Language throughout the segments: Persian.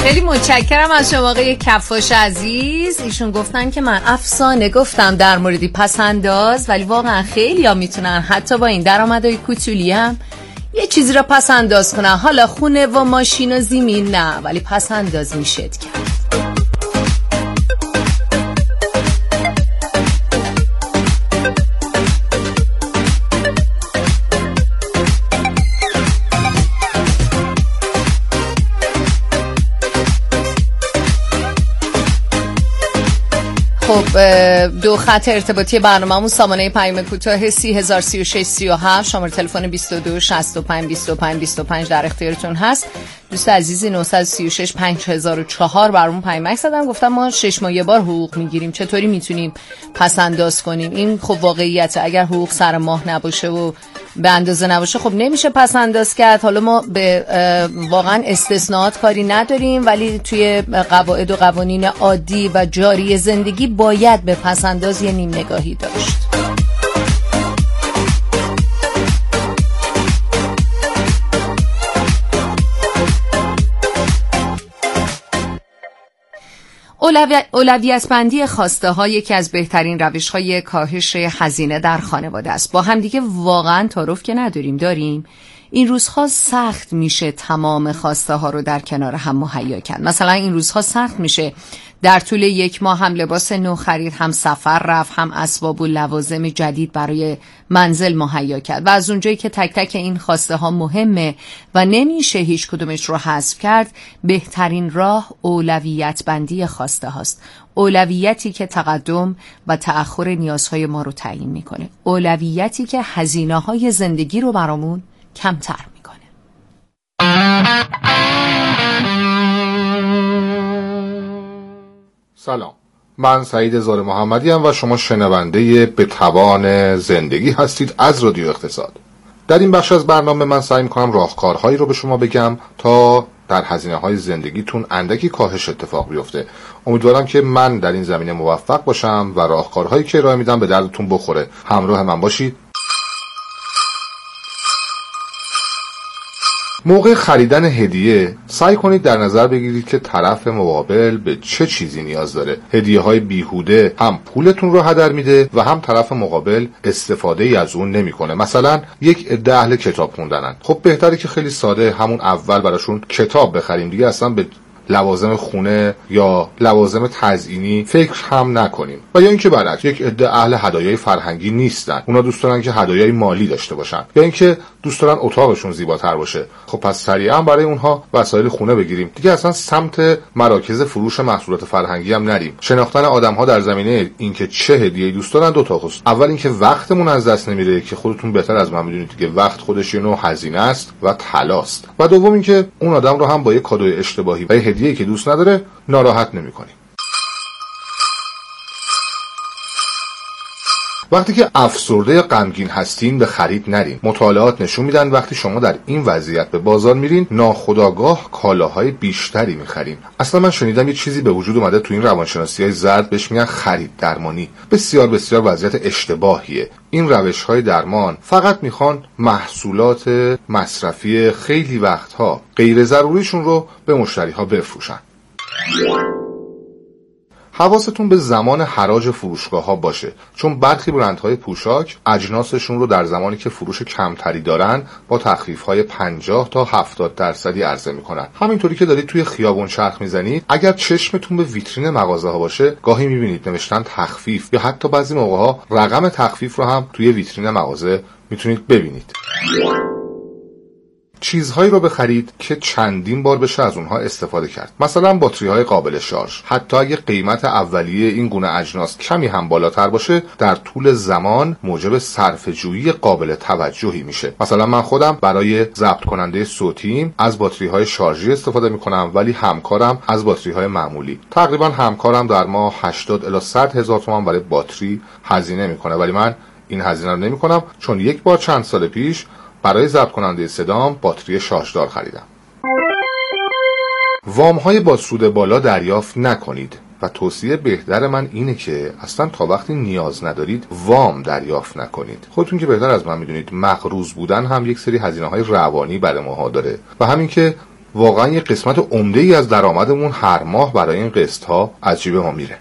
خیلی متشکرم از شما آقای کفاش عزیز. ایشون گفتن که من افسانه گفتم در موردی پسنداز، ولی واقعا خیلی ها میتونن حتی با این درآمدهای کوچولی هم یه چیزی را پسنداز کنن. حالا خونه و ماشین و زمین نه، ولی پسنداز میشد کرد. خب دو خط ارتباطی برنامه‌مون سامانه پیام کوتاه 303637 شماره تلفن 22 65 25 25 در اختیارتون هست. دوست عزیزی 936 5004 برامون پیامک زدن، گفتم ما 6 ماه یه بار حقوق میگیریم، چطوری میتونیم پس انداز کنیم؟ این خب واقعیته، اگر حقوق سر ماه نباشه و به اندازه نباشه خب نمیشه پس انداز کرد. حالا ما به واقعا استثناءات کاری نداریم، ولی توی قواعد و قوانین عادی و جاری زندگی باید به پس انداز یه نیم نگاهی داشت. اولویت بندی خواسته ها یکی از بهترین روش های کاهش هزینه در خانواده است. با هم دیگه واقعا تعارف که نداریم، داریم این روزها سخت میشه تمام خواسته ها رو در کنار هم مهیا کرد. مثلا این روزها سخت میشه در طول یک ماه هم لباس نو خرید، هم سفر رفت، هم اسباب و لوازم جدید برای منزل مهیا کرد. و از اونجایی که تک تک این خواسته ها مهمه و نمیشه هیچ کدومش رو حذف کرد، بهترین راه اولویت بندی خواسته هاست. اولویتی که تقدم و تأخر نیازهای ما رو تعیین میکنه. اولویتی که هزینه های زندگی رو برامون کمتر میکنه. سلام، من سعید زار محمدی ام و شما شنونده به توان زندگی هستید از رادیو اقتصاد. در این بخش از برنامه من سعی میکنم راهکارهایی رو به شما بگم تا در هزینه‌های زندگیتون اندکی کاهش اتفاق بیفته. امیدوارم که من در این زمینه موفق باشم و راهکارهایی که ارائه میدم به دردتون بخوره. همراه من باشید. موقع خریدن هدیه سعی کنید در نظر بگیرید که طرف مقابل به چه چیزی نیاز داره. هدیه‌های بیهوده هم پولتون رو هدر میده و هم طرف مقابل استفاده ای از اون نمیکنه. مثلا یک عده اهل کتاب خوندنن، خب بهتره که خیلی ساده همون اول براشون کتاب بخریم، دیگه اصلا به لوازم خونه یا لوازم تزیینی فکر هم نکنیم. و یا اینکه برعکس یک عده اهل هدایای فرهنگی نیستن، اونا دوست دارن که هدایای مالی داشته باشن، یا اینکه دوست دارن اتاقشون زیباتر باشه. خب پس سریعا برای اونها وسایل خونه بگیریم، دیگه اصلا سمت مراکز فروش محصولات فرهنگی هم نریم. شناختن آدم‌ها در زمینه اینکه چه هدیه‌ای دوست دارن دو تا خصوص. اول اینکه وقتمون از دست نمیره که خودتون بهتر از من میدونید که وقت خودش یه نوع هزینه است و طلاست. و دوم اینکه اون آدم رو هم با یک کادوی اشتباهی و هدیه‌ای که دوست نداره ناراحت نمی‌کنیم. وقتی که افسرده یا غمگین هستین به خرید نرین. مطالعات نشون میدن وقتی شما در این وضعیت به بازار میرین ناخودآگاه کالاهای بیشتری میخرین. اصلا من شنیدم یه چیزی به وجود اومده تو این روانشناسی‌های زرد بهش میگن خرید درمانی. بسیار بسیار وضعیت اشتباهیه. این روش‌های درمان فقط میخوان محصولات مصرفی خیلی وقتها غیر ضروریشون رو به مشتری‌ها بفروشن. حواستون به زمان حراج فروشگاه‌ها باشه، چون برخی برندهای پوشاک اجناسشون رو در زمانی که فروش کمتری دارن با تخفیف‌های 50 تا 70% عرضه میکنن. همینطوری که دارید توی خیابون چرخ میزنید، اگر چشمتون به ویترین مغازه‌ها باشه، گاهی میبینید نوشتن تخفیف یا حتی بعضی موقع‌ها رقم تخفیف رو هم توی ویترین مغازه میتونید ببینید. چیزهایی رو بخرید که چندین بار بشه از اونها استفاده کرد. مثلا باتری‌های قابل شارژ. حتی اگه قیمت اولیه این گونه اجناس کمی هم بالاتر باشه، در طول زمان موجب صرفه‌جویی قابل توجهی میشه. مثلا من خودم برای ضبط کننده صوتیم از باتری‌های شارژی استفاده میکنم، ولی همکارم از باتری‌های معمولی. تقریبا همکارم در ماه 80 الی 100 هزار تومان برای باتری هزینه میکنه، ولی من این هزینه رو نمیکنم، چون یک بار چند سال پیش برای ضبط کننده صدام باتری شارژدار خریدم. وام‌های با سود بالا دریافت نکنید و توصیه بهتر من اینه که اصلا تا وقتی نیاز ندارید وام دریافت نکنید. خودتون که بهتر از من میدونید مقروض بودن هم یک سری هزینه‌های روانی برای ماها داره و همین که واقعا یه قسمت عمده ای از درآمدمون هر ماه برای این قسط ها از جیب ما میره.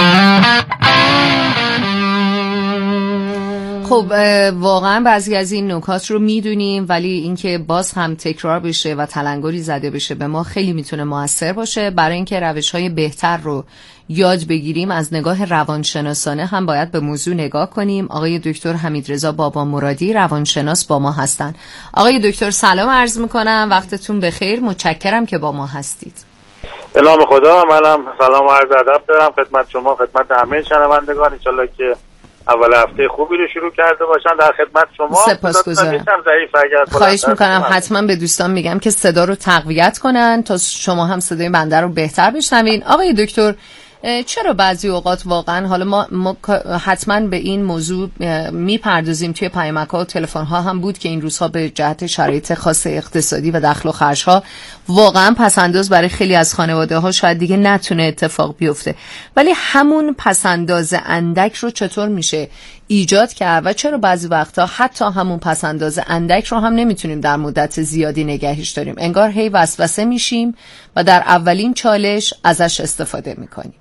خب واقعا بعضی از این نکات رو میدونیم، ولی اینکه باز هم تکرار بشه و تلنگری زده بشه به ما خیلی میتونه موثر باشه. برای اینکه روش‌های بهتر رو یاد بگیریم از نگاه روانشناسانه هم باید به موضوع نگاه کنیم. آقای دکتر حمیدرضا بابامرادی روانشناس با ما هستن. آقای دکتر سلام عرض میکنم، وقتتون بخیر، متشکرم که با ما هستید. به نام خدا. منم سلام و عرض ادب دارم خدمت شما، خدمت همه شنوندگان. ان شاءالله که اول هفته خوبی رو شروع کرده باشن. در خدمت شما. سپاسگزارم. خواهش میکنم حتما به دوستان میگم که صدا رو تقویت کنن تا شما هم صدای بنده رو بهتر بشنوین. آقای دکتر، چرا بعضی اوقات واقعا، حالا ما حتما به این موضوع میپردازیم، توی پیامک‌ها و تلفن‌ها هم بود که این روزها به جهت شرایط خاص اقتصادی و دخل و خرج‌ها واقعا پسنداز برای خیلی از خانواده‌ها شاید دیگه نتونه اتفاق بیفته، ولی همون پسنداز اندک رو چطور میشه ایجاد کرد و چرا بعضی وقتا حتی همون پسنداز اندک رو هم نمیتونیم در مدت زیادی نگهش داریم؟ انگار هی وسوسه میشیم و در اولین چالش ازش استفاده میکنیم.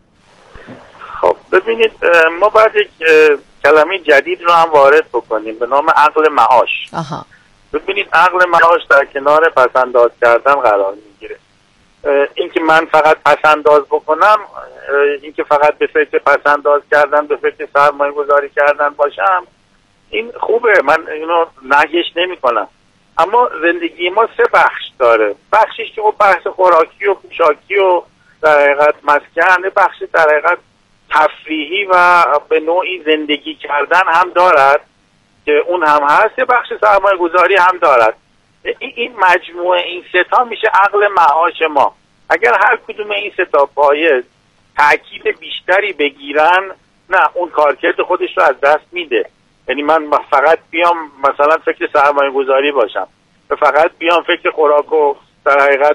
خب ببینید، ما باید یک کلمه جدید رو هم وارد بکنیم به نام عقل معاش. ببینید، عقل معاش در کنار پسنداز کردن قرار میگیره. اینکه من فقط پسنداز بکنم، اینکه فقط به فکر پسنداز کردن، به فکر سرمایه گذاری کردن باشم، این خوبه، من اینو نهیش نمی کنم. اما زندگی ما سه بخش داره. بخشش که بحث خوراکی و پوشاکی و در حقیقت مسکن، بخش در حقیقت تفریحی و به نوعی زندگی کردن هم دارد که اون هم هست، بخش سرمایه گذاری هم دارد. این مجموعه این سه تا میشه عقل معاش ما. اگر هر کدوم این سه تا پایه تاکید بیشتری بگیرن، نه، اون کارکرد خودش رو از دست میده. یعنی من فقط بیام مثلا فکر سرمایه گذاری باشم، فقط بیام فکر خوراک و در حقیقت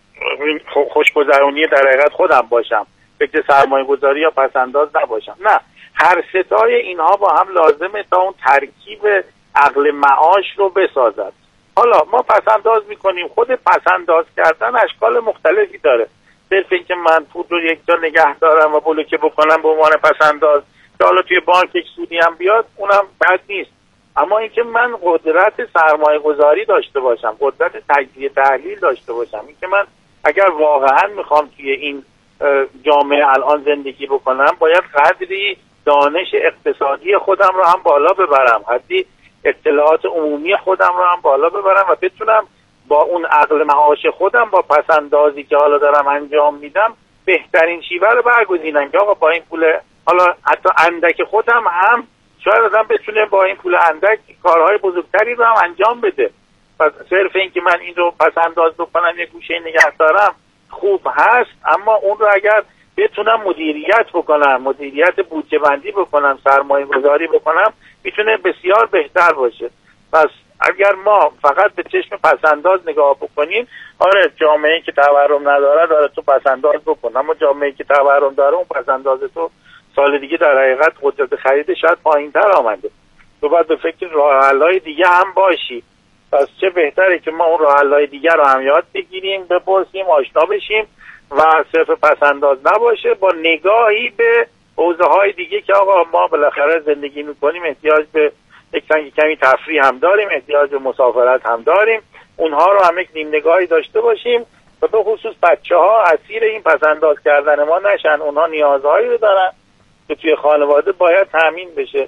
خوشگذرونی در حقیقت خودم باشم، فکر سرمایه گذاری یا پسنداز نباشم. نه، هر ستای اینها با هم لازمه تا اون ترکیب عقل معاش رو بسازد. حالا ما پسنداز میکنیم، خود پسنداز کردن اشکال مختلفی داره. صرف اینکه من پول رو یک جا نگه دارم و بلوکه بکنم به عنوان پسنداز که حالا توی بانک یک سودی هم بیاد، اونم بد نیست. اما اینکه من قدرت سرمایه گذاری داشته باشم، قدرت تجزیه تحلیل داشته باشم، اینکه من اگر واقعا میخوام توی این جامعه الان زندگی بکنم، باید قدری دانش اقتصادی خودم رو هم بالا ببرم، حدی اطلاعات عمومی خودم رو هم بالا ببرم و بتونم با اون عقل معاش خودم، با پسندازی که حالا دارم انجام میدم، بهترین شیوه رو برگزینم که آقا با این پول، حالا حتی اندک خودم هم شاید آدم بتونه با این پول اندک کارهای بزرگتری رو هم انجام بده. پس صرف این که من این رو پسنداز بکنم، یک گوشه نگه دارم، خوب هست، اما اون رو اگر بتونم مدیریت بکنم، مدیریت بودجه بندی بکنم، سرمایه گذاری بکنم، میتونه بسیار بهتر باشه. پس اگر ما فقط به چشم پسنداز نگاه بکنیم، آره جامعه‌ای که تورم نداره داره تو پسنداز بکن، اما جامعه‌ای که تورم داره اون پسنداز تو سال دیگه در حقیقت قدرت خرید شاید پایین‌تر آمده. تو باید به فکر راه حل‌های دیگه هم باشی. پس چه بهتره که ما اون راه حل‌های دیگه رو هم یاد بگیریم، بپرسیم، آشنا بشیم و صرف پسنداز نباشه، با نگاهی به حوزه‌های دیگه که آقا ما بالاخره زندگی می‌کنیم، احتیاج به یک کمی تفریح هم داریم، احتیاج به مسافرت هم داریم، اونها رو هم یک نیم نگاهی داشته باشیم و به خصوص بچه‌ها اسیر این پسنداز کردن ما نشن. اونها نیازهایی رو دارن که توی خانواده باید تامین بشه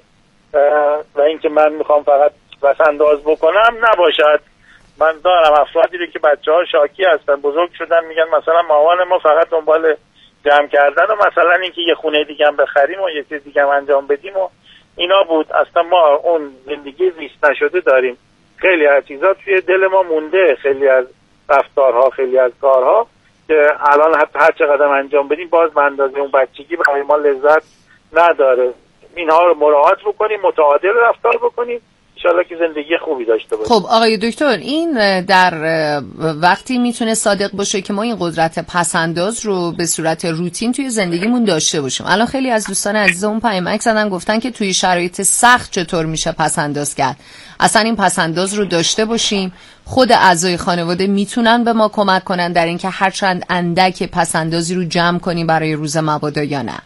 و اینکه من میخوام فقط پسنداز بکنم نباشد. من دارم افرادی رو که بچه‌ها شاکی هستن، بزرگ شدن، میگن مثلا مامان ما فقط دنبال جمع کردن و مثلا اینکه یه خونه دیگه هم بخریم و یه چیز دیگه هم انجام بدیم و اینا بود. اصلا ما اون زندگی زیست نشده داریم. خیلی از چیزا توی دل ما مونده، خیلی از رفتارها، خیلی از کارها که الان حتی هر چقدر انجام بدیم باز به اندازه اون بچگی برای ما لذت نداره. اینها رو مراعات بکنیم، متعادل رفتار بکنیم انشالله که زندگی خوبی داشته باشیم. خب آقای دکتر، این در وقتی میتونه صادق باشه که ما این قدرت پسنداز رو به صورت روتین توی زندگیمون داشته باشیم. الان خیلی از دوستان عزیزمون پیامک زدن گفتن که توی شرایط سخت چطور میشه پسنداز کرد. اصلا این پسنداز رو داشته باشیم، خود اعضای خانواده میتونن به ما کمک کنن در اینکه هر چند اندک پسندازی رو جمع کنیم برای روز مبادا یا نه؟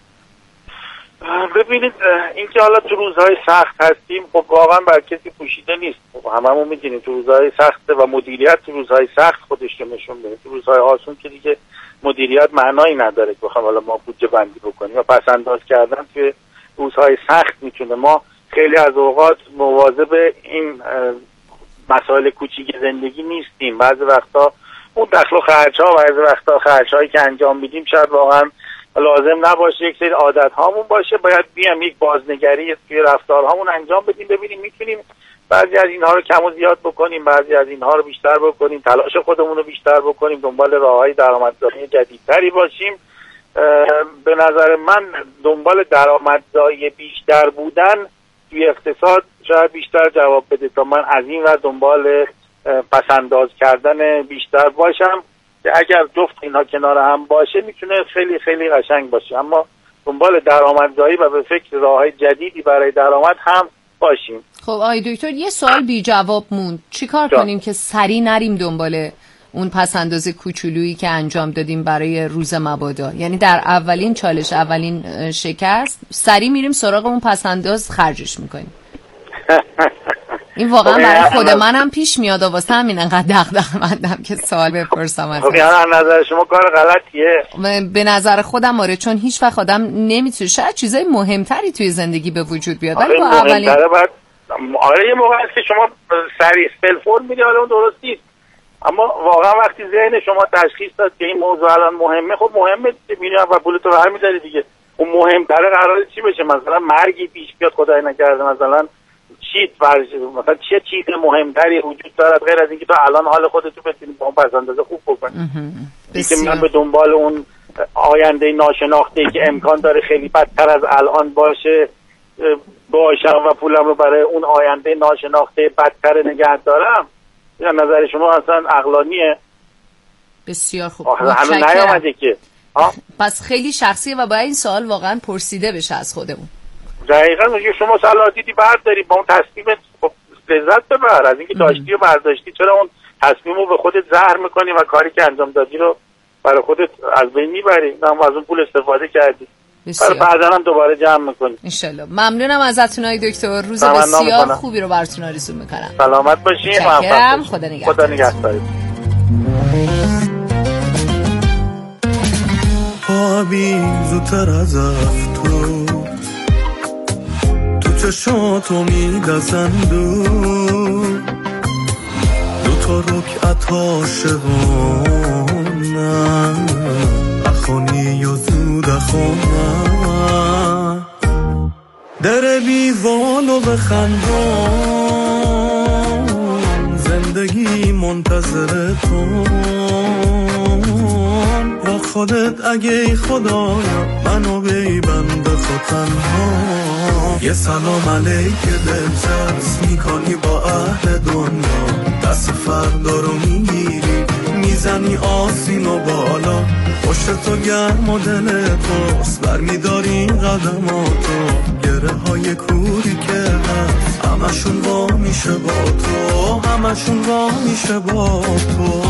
ببینید اینکه حالا تو روزهای سخت هستیم خب واقعا بر کسی پوشیده نیست. خب هممون میدونیم تو روزهای سخت و مدیریت تو روزهای سخت خودش رو نشون میده. تو روزهای آسون که دیگه مدیریت معنایی نداره که بخوام حالا ما بودجه بندی بکنیم و پس انداز کردن توی روزهای سخت میتونه. ما خیلی از اوقات مواظب این مسائل کوچیک زندگی نیستیم. بعضی وقتا اون دخل و خرج‌ها، بعضی وقتا خرج‌هایی که انجام میدیم شاید واقعا لازم نباشه، یک سری عادت هامون باشه. باید بیام یک بازنگری توی رفتارهامون انجام بدیم، ببینیم میتونیم بعضی از اینها رو کم و زیاد بکنیم، بعضی از اینها رو بیشتر بکنیم، تلاش خودمون رو بیشتر بکنیم، دنبال راههای درآمدزایی جدیدتری باشیم. به نظر من دنبال درآمدزایی بیشتر بودن توی اقتصاد شاید بیشتر جواب بده تا من از این و دنبال پسنداز کردن بیشتر باشم که اگر جفت اینا کنار هم باشه میتونه خیلی خیلی قشنگ باشه. اما دنبال درآمدزایی و به فکر راههای جدیدی برای درآمد هم باشیم. خب آقای دکتر، یه سوال بی جواب موند. چیکار کنیم که سریع نریم دنبال اون پسنداز کوچولویی که انجام دادیم برای روز مبادا؟ یعنی در اولین چالش، اولین شکست سریع میریم سراغ اون پسنداز خرجش میکنیم. این واقعا برای خود منم پیش میاد و واسه همین انقدر دغدغه‌مندم که سوال بپرسم ازش. خب یعنی نظر شما کار غلطیه؟ به نظر خودم آره، چون هیچ وقت آدم نمیتونه، شاید چیزای مهمتری توی زندگی به وجود بیاد. آره با اولین آره یه موقع هست که شما سریع فلفور میدی، حالا اون درست نیست. اما واقعا وقتی ذهن شما تشخیص داد که این موضوع الان مهمه، خب مهمه میری و پولتو برمی‌داری دیگه. اون مهمتره قراره چی بشه؟ مثلا مرگی پیش بیاد خدای نکرده، مثلا مثلا چه چیز مهمتری وجود دارد غیر از اینکه تو الان حال خودتو بتونی با اون پسندازه خوب بکنی؟ اینکه من به دنبال اون آینده ناشناخته‌ای که امکان داره خیلی بدتر از الان باشه باشم و پولم رو برای اون آینده ناشناخته بدتر نگه دارم، یا نظر شما اصلا عقلانیه؟ بسیار خوب. هنوز نیامده که پس خیلی شخصیه و باید این سوال واقعا پرسیده بشه از خودمون. دقیقاً میگه شما صلاحیتی برداری با اون تصمیمت، خب لذت ببر از اینکه داشتی و برداشتی. چرا اون تصمیم رو به خودت زهر میکنی و کاری که انجام دادی رو برای خودت از بین میبری؟ هم از اون پول استفاده کردی، بعدا هم دوباره جمع میکنی. انشالله. ممنونم ازتون آقای دکتر. روز بسیار خوبی رو براتون آرزو میکنم. سلامت باشین. خدا نگهدار. خوابی زودتر از افتو تو چشاتو میدزندو دوتا رکعت عاشقانم اخوانی و زود اخوانم در بیوالو بخندم زندگی منتظر تو با خودت اگه خدایا منو بی بند خود تنها. یه سلام علیک دلچسب میکنی با اهل دنیا، دست فردا رو میگیری میزنی آسین و بالا، پشت تو گرم و دل توست برمیداری قدماتو، گره های کوری که هست همشون وا میشه با تو، همشون وا میشه با تو.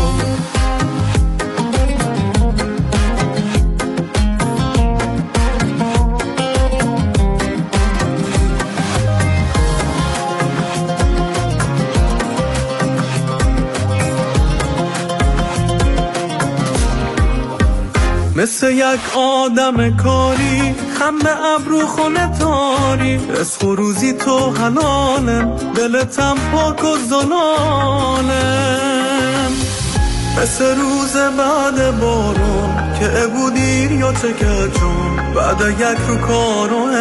مثل یک آدم کاری خم ابرو خونه تاری، رزق و روزی تو حلاله دلتم پاک و زلالم، مثل روز بعد بارون که بودیر یا چکه چون بعد یک رو کار و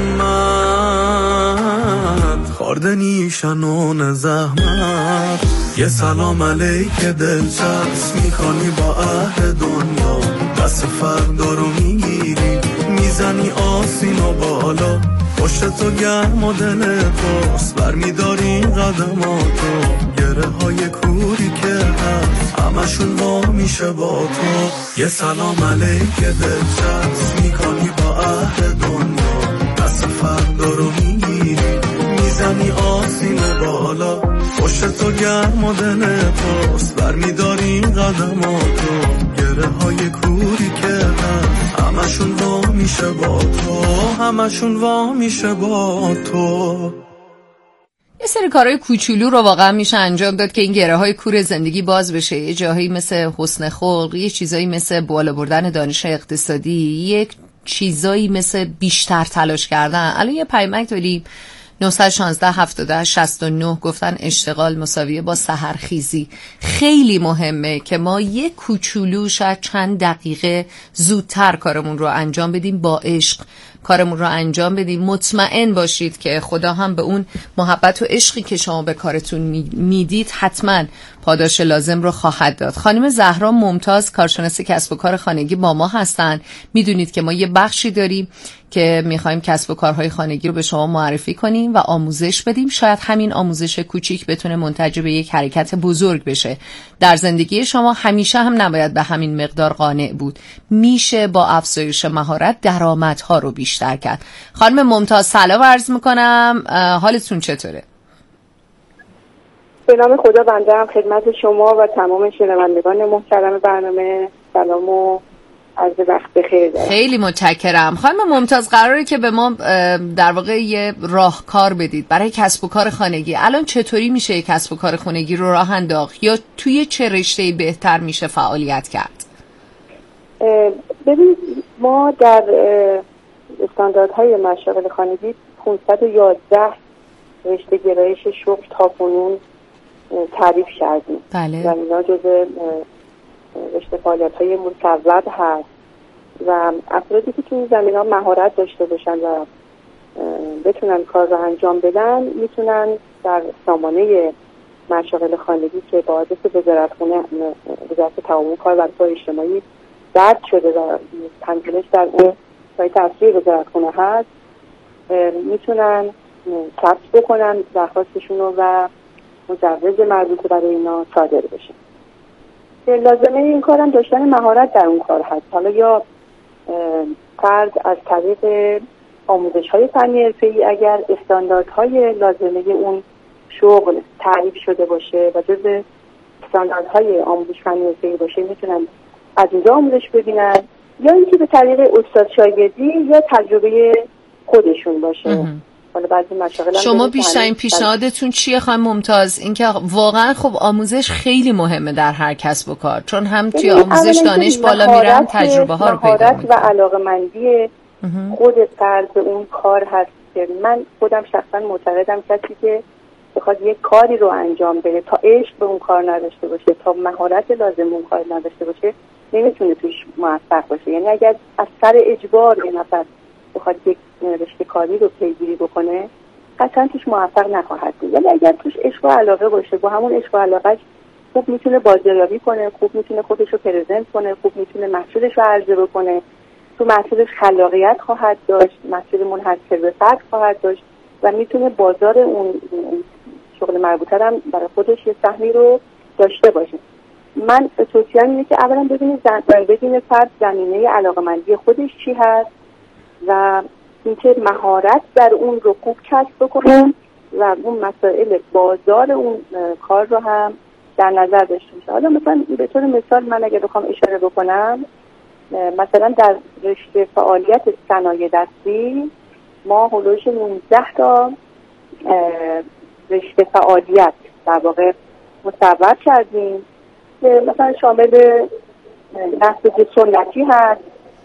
همت خارده نیشنون زحمت. یه سلام علیک دلچسب میکنی با اهل دنیا، دست فردا رو میگیری میزنی آسین و بالا، پشت تو گرم و دل توست برمیداری قدماتو گره های کوری که هست همشون وا میشه با تو یه سلام علیک دلچسب میکنی با اهل دنیا دست فردا رو میگیری میزنی آسین بالا پشت تو گرم و دل توست برمیداری قدماتو گره های کوری که هست همشون وا میشه با تو همشون وا میشه با تو یه سری کارهای کوچولو رو واقعا میشه انجام داد که این گره های کور زندگی باز بشه. یه جاهایی مثل حسن خلق، یه چیزایی مثل بالا بردن دانش اقتصادی، یک چیزایی مثل بیشتر تلاش کردن. الان یه پیامک داریم 916 70 69 گفتن اشتغال مساویه با سحرخیزی. خیلی مهمه که ما یه کوچولو شاید چند دقیقه زودتر کارمون رو انجام بدیم، با عشق کارمون رو انجام بدیم. مطمئن باشید که خدا هم به اون محبت و عشقی که شما به کارتون میدید حتما پاداش لازم رو خواهد داد. خانم زهرا ممتاز کارشناس کسب و کار خانگی با ما هستن. میدونید که ما یه بخشی داریم که میخوایم کسب و کارهای خانگی رو به شما معرفی کنیم و آموزش بدیم. شاید همین آموزش کوچیک بتونه منتج به یک حرکت بزرگ بشه. در زندگی شما همیشه هم نباید به همین مقدار قانع بود. میشه با افزایش مهارت درآمدها رو بیشتر کرد. خانم ممتاز سلام عرض میکنم، حالتون چطوره؟ به نام خدا بنده هم خدمت شما و تمام شنوندگان محترم برنامه سلام و عرض وقت بخیر دارم. خیلی متشکرم. خانم ممتاز قراره که به ما در واقع یه راهکار بدید برای کسب و کار خانگی. الان چطوری میشه کسب و کار خانگی رو راه انداخت یا توی چه رشته‌ای بهتر میشه فعالیت کرد؟ ببینید ما در استانداردهای مشاغل خانگی 511 رشته گرایش شغل تا کنون تعریف کردیم. بله. و اینا جزء رشته فعالیت‌های مصوب هست و افرادی که تو این زمینه‌ها مهارت داشته باشن و بتونن کار رو انجام بدن میتونن در سامانه مشاغل خانگی که با آدرس وزارت تعاون کار و رفاه اجتماعی درج شده و پنجره‌اش در اون سایت اصلی وزارتخونه هست میتونن ثبت بکنن درخواستشون رو و مجوز مربوطه برای اینا صادر بشه. لازمه این کارم داشتن مهارت در اون کار هست. حالا یا فرد از طریق آموزش‌های فنی حرفه‌ای اگر استانداردهای لازمه اون شغل تعریف شده باشه و جز استانداردهای آموزش فنی حرفه‌ای باشه میتونن از اینجا آموزش ببینن، یا اینکه به طریق استاد شاگردی یا تجربه خودشون باشه. حالا بعضی مشاغل شما بیشترین پیشنهادتون چیه خانم ممتاز؟ اینکه واقعا خب آموزش خیلی مهمه در هر کسب و کار، چون هم توی آموزش دانش بالا میرن، تجربه ها رو پیدا میکنن. و علاقه‌مندی خود فرد به اون کار هست که من خودم شخصا معتقدم کسی که بخواد یک کاری رو انجام بده تا عشق به اون کار نداشته باشه، تا مهارت لازم اون کار نداشته باشه، نمیتونه توش موفق باشه. یعنی اگر از سر اجبار یه نفر بخواد یک رشته کاری رو پیگیری بکنه قطعا توش موفق نخواهد بود. ولی اگر توش عشق و علاقه باشه، با همون عشق و علاقهش خوب میتونه بازاریابی کنه، خوب میتونه خودش رو پرزنت کنه، خوب میتونه محصولش رو عرضه بکنه، تو محصولش خلاقیت خواهد داشت، محصول منحصر به فرد خواهد داشت و میتونه بازار اون شغل مربوطه هم برای خودش یه سهمی رو داشته باشه. من توصیه‌ام اینه که اولا ببینید فرد زمینه علاقه‌مندی خودش چی هست و اینکه مهارت در اون رو خوب کسب بکنه و اون مسائل بازار اون کار رو هم در نظر داشته باشه. حالا مثلا به طور مثال من اگه بخوام اشاره بکنم، مثلا در رشته فعالیت صنایع دستی ما حدود 19 تا رشته فعالیت در واقع مصوب کردیم. مثلا شامل نسج سنتی هست،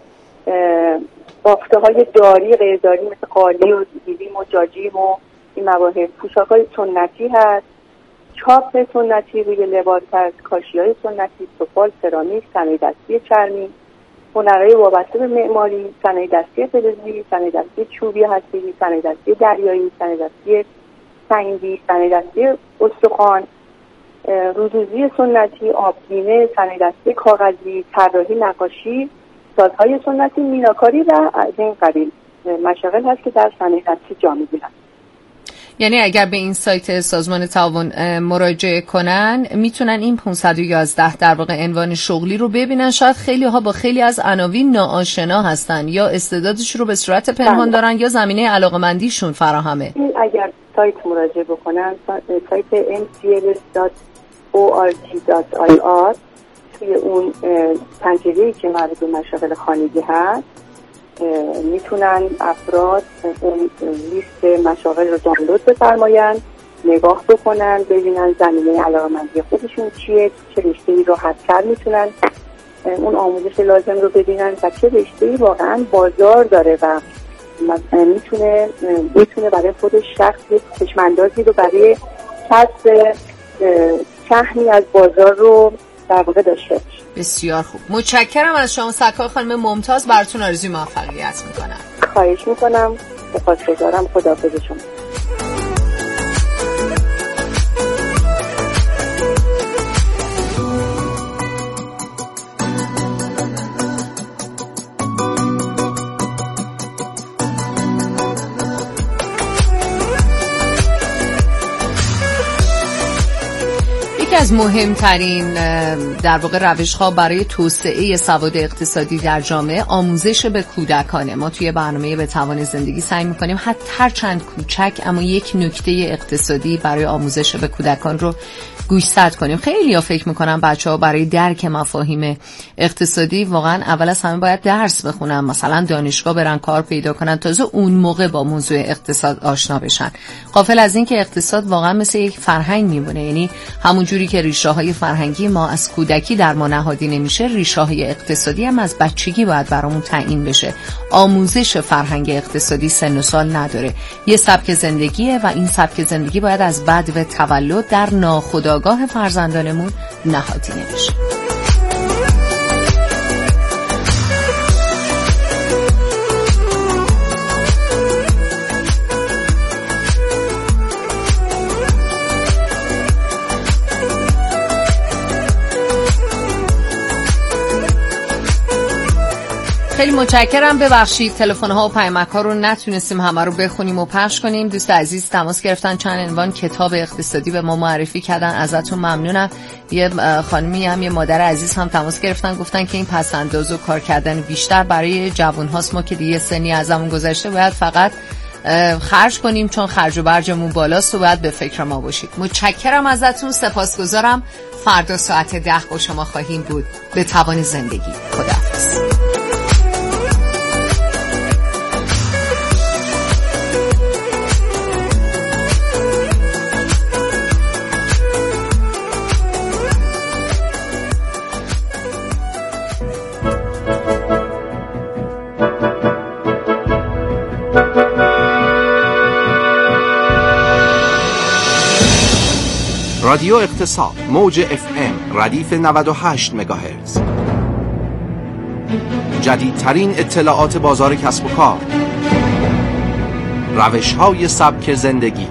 بافته های داری غیرداری مثل قالی و گیلیم و جاجیم و این مواهب، پوشاک های سنتی هست، چاپ سنتی روی لباس هست، کاشی های سنتی، سفال، سرامیک، صنایع دستی چرمی، هنرهای وابسته به معماری، صنایع دستی فلزی، صنایع دستی چوبی هستی، صنایع دستی دریایی، صنایع دستی سنگی، صنایع دستی استخوان، رودوزی سنتی، آبگینه، صنایع دستی کاغذی، طراحی، نقاشی، سازهای سنتی، میناکاری و از این قبیل مشاغل هست که در صنایع دستی جا میگیرن. یعنی اگر به این سایت سازمان تعاون مراجعه کنن میتونن این 511 در واقع عنوان شغلی رو ببینن. شاید خیلی ها با خیلی از عناوین ناآشنا هستن، یا استعدادش رو به صورت پنهان دارن یا زمینه علاقمندیشون فراهمه. اگر سایت مراجعه بکنن، سایت mcls.org.ir، توی اون پنجره‌ای که مربوط به مشاغل خانگی هست میتونن افراد اون لیست مشاغل رو دانلود بفرماین، نگاه بکنن، ببینن زمینه علاقه‌مندی خودشون چیه، چه رشته‌ای راحت‌تر میتونن اون آموزش لازم رو ببینن و چه رشته‌ای واقعا بازار داره و میتونه برای خودش شخص چشم‌اندازی رو برای کسب سهمی از بازار رو در واقع داشته باشه. بسیار خوب، متشکرم از شما سرکار خانم ممتاز. براتون آرزوی موفقیت میکنم. خواهش میکنم، سپاسگزارم. خداحافظ شما. از مهمترین در واقع روش‌ها برای توسعه سواد اقتصادی در جامعه آموزش به کودکانه. ما توی برنامه به توان زندگی سعی می‌کنیم هر چند کوچک اما یک نکته اقتصادی برای آموزش به کودکان رو گوشزد کنیم. خیلی‌ها فکر می‌کنن بچه‌ها برای درک مفاهیم اقتصادی واقعا اول از همه باید درس بخونن، مثلا دانشگاه برن، کار پیدا کنن، تازه اون موقع با موضوع اقتصاد آشنا بشن. غافل از این که اقتصاد واقعا مثل یک فرهنگ میمونه، یعنی همون جوری که ریشه‌های فرهنگی ما از کودکی در ما نهادی نمیشه، ریشه‌های اقتصادی هم از بچگی باید برامون تعیین بشه. آموزش فرهنگ اقتصادی سن و سال نداره، یه سبک زندگیه و این سبک زندگی باید از بدو تولد در ناخودآگاه فرزندانمون نهادی نمیشه. خیلی متشکرم. ببخشید تلفن ها و پیامک ها رو نتونستیم همه رو بخونیم و پخش کنیم. دوست عزیز تماس گرفتن، چند عنوان کتاب اقتصادی به ما معرفی کردن، ازتون ممنونم. یه خانمی هم، یه مادر عزیز هم تماس گرفتن، گفتن که این پس‌انداز و کار کردن بیشتر برای جوان هاست، ما که دیگه سنی ازمون گذشته باید فقط خرج کنیم چون خرج و برجمون بالاست و باید به فکر ما باشید. متشکرم ازتون، سپاسگزارم. فردا ساعت 10 با شما خواهیم بود. به توان زندگی. خداحافظ. رادیو اقتصاد، موج FM، ردیف 98 مگاهرتز. جدیدترین اطلاعات بازار کسب و کار، روش‌های سبک زندگی،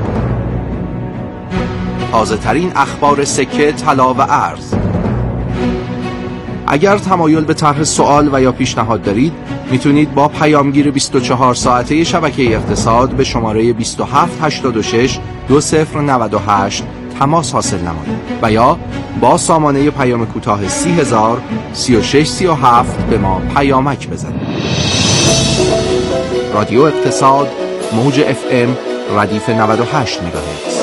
تازه‌ترین اخبار سکه، طلا و ارز. اگر تمایل به طرح سوال و یا پیشنهاد دارید، میتونید با پیامگیر 24 ساعته شبکه اقتصاد به شماره 2786 2098 تماس حاصل نمایید و یا با سامانه پیام کوتاه 30000 3637 به ما پیامک بزنید. رادیو اقتصاد، موج FM، ردیف 98 مگاهرتز.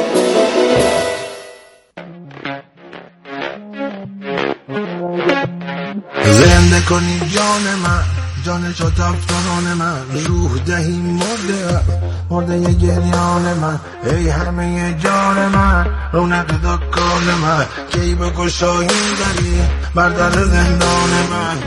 زنده کنی جان من، جان شد افغان من، روح دهی مرده ی گریان من، ای همه جان من، رونق دکان من، کی به گشایی داری بر در زندان من.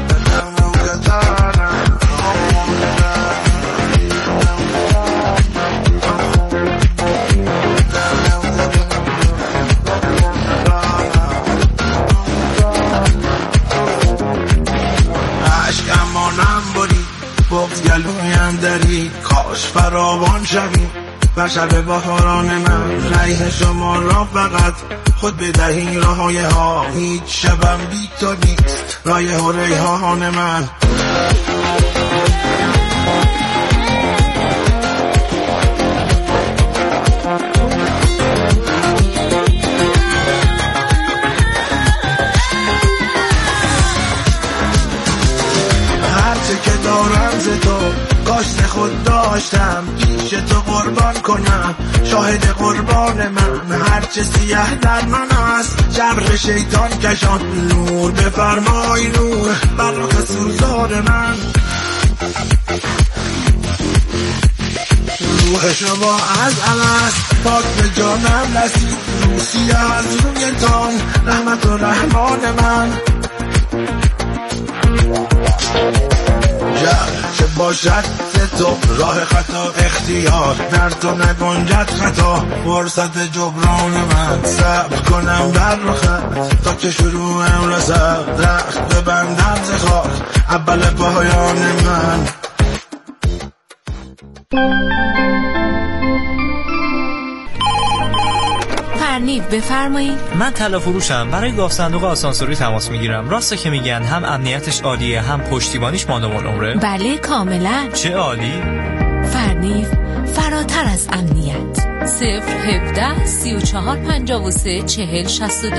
بغض گلویم داری، کاش فراوان شوی و شب بهاران من. ریح شما را فقط خود بدهی راهای ها، هیچ شبم بی تو نیست رایح و ریحان من. آنچه که دارم ز تو کاشت خود داشتم پیش تو قربان کنم شاهد قربان من هرچه سیه در من است شر شیطان کشان نور بفرمای نور بر رخ سوزان من روح شما از الست پاک به جانم رسید روسی از روی تان رحمت و رحمان من چه باشد تو راه خطا اختیار در تو نگنجد خطا فرصت جبران من صبر کنم بر رخت تا که شروعم رسد رخت ببندم ز خاک اول پایان من فرنیب بفرمایید. من طلا فروشم، برای گاف صندوق آسانسوری تماس میگیرم. راسته که میگن هم امنیتش عالیه هم پشتیبانیش مادام العمره؟ بله کاملا. چه عالی. فرنیب فراتر از امنیت. 017 34 53 40 62.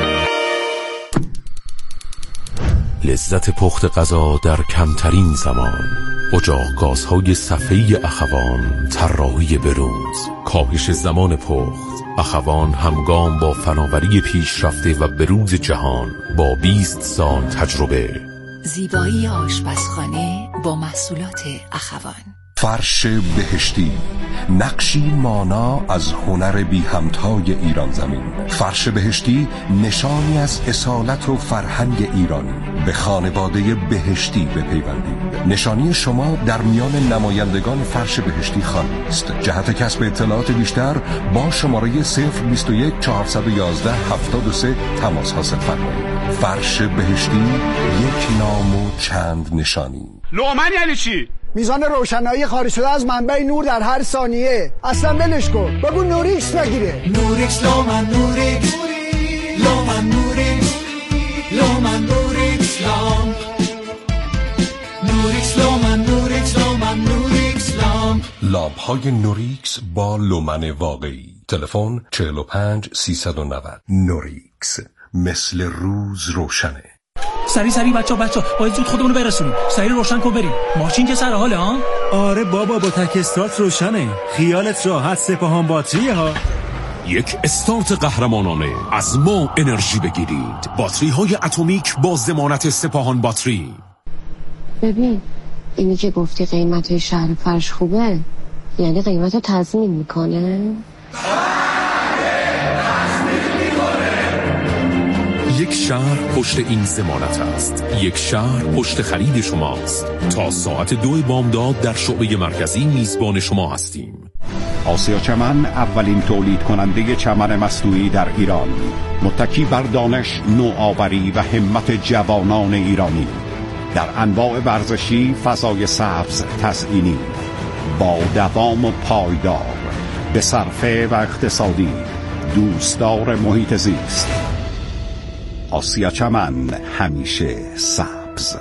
لذت پخت غذا در کمترین زمان، اجاق گازهای صفحه‌ای اخوان، طراحی برنز، کاهش زمان پخت. اخوان همگام با فناوری پیشرفته و بروز جهان با 20 سال تجربه. زیبایی آشپزخانه با محصولات اخوان. فرش بهشتی، نقشی مانا از هنر بی همتای ایران زمین. فرش بهشتی نشانی از اصالت و فرهنگ ایرانی. به خانواده بهشتی بپیوندید. نشانی شما در میان نمایندگان فرش بهشتی خانم است. جهت کسب اطلاعات بیشتر با شماره 021 411 73 تماس حاصل فرمایید. فرش بهشتی، یک نام و چند نشانی. لومن یعنی چی؟ میزان روشنایی خارج شده از منبع نور در هر ثانیه. اصلا ولش کن، بگو نوریکس بگیره. نوریکس لومن نوریکس لومن نوریکس لومن نوریکس لام نوریکس لومن نوریکس لومن نوریکس لام. لامپ های نوریکس با لومن واقعی. تلفن 45 390. نوریکس، مثل روز روشنه. سری بچا باید زود خودمونو برسونیم. سری روشن کن بریم. ماشین که سر حاله ها؟ آره بابا، با تک استارت روشنه. خیالت راحت، سپاهان باتریه ها. یک استارت قهرمانانه. از ما انرژی بگیرید. باتری های اتمیک با ضمانت سپاهان باتری. ببین اینی که گفتی قیمت شهر فرش خوبه، یعنی قیمت رو تضمین میکنه؟ یک شهر پشت این ضمانت است. یک شهر پشت خرید شماست. تا ساعت 2 بامداد در شعبه مرکزی میزبان شما هستیم. آسیا چمن اولین تولید کننده چمن مصنوعی در ایران، متکی بر دانش، نوآوری و همت جوانان ایرانی. در انواع ورزشی، فضای سبز تزئینی، با دوام و پایدار، به صرفه و اقتصادی، دوستدار محیط زیست. آسیا چمن، همیشه سبز.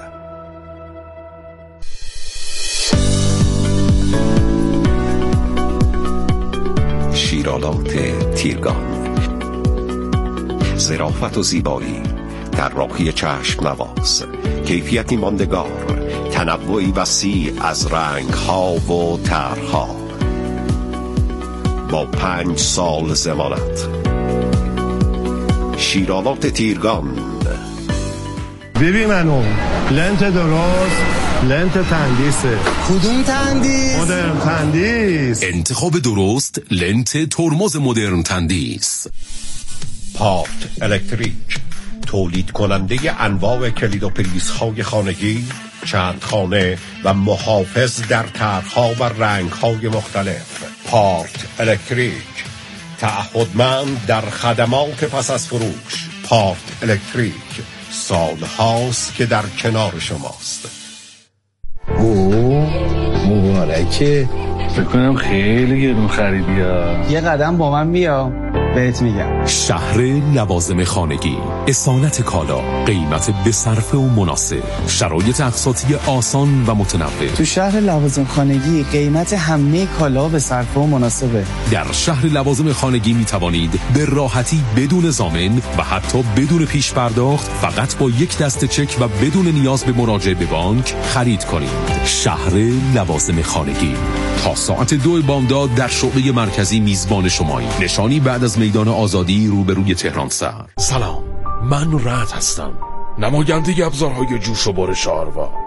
شیرالات تیرگان، ظرافت و زیبایی، طراحی چشم نواز، کیفیتی ماندگار، تنوعی وسیع از رنگ‌ها و طرح‌ها، با 5 سال ضمانت. شیرالات تیرگان. ببین منو لنت درست، لنت تندیسه. کدوم تندیس؟ مدرن تندیس. انتخاب درست، لنت ترمز مدرن تندیس. پارت الکتریک، تولید کننده انواع کلید و پریزهای خانگی، چند خانه و محافظ در طرح‌ها و رنگ‌های مختلف. پارت الکتریک، تعهدمند در خدمات پس از فروش. پارت الکتریک، سال هاست که در کنار شماست. مبارکه. فکر کنم خیلی گرون خریدی ها. یه قدم با من بیا. بهت میگم. شهر لوازم خانگی، اصالت کالا، قیمت به صرفه و مناسب، شرایط اقساطی آسان و متنوع. تو شهر لوازم خانگی قیمت همه کالا به صرفه و مناسبه. در شهر لوازم خانگی می توانید به راحتی بدون ضامن و حتی بدون پیش پرداخت فقط با یک دسته چک و بدون نیاز به مراجعه به بانک خرید کنید. شهر لوازم خانگی تا ساعت 2 بامداد در شعبه مرکزی میزبان شمایی. نشانی بعد از میدان آزادی روبروی تهران سر. سلام، من رعد هستم، نماینده ابزارهای جوش و بر شاروا.